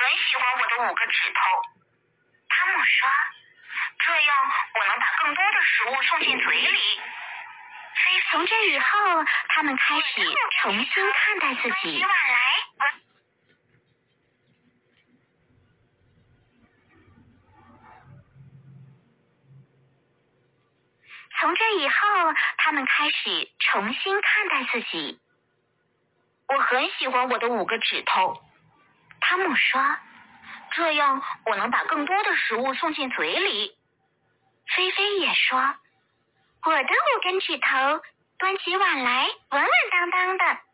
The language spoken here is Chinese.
很喜欢我的5个指头。汤姆说，这样我能把更多的食物送进嘴里。 从这以后，他们开始重新看待自己。从这以后，他们开始重新看待自己。 我很喜欢我的5个指头。汤姆说，这样我能把更多的食物送进嘴里。 菲菲也说，我的5根指头端起碗来稳稳当当的。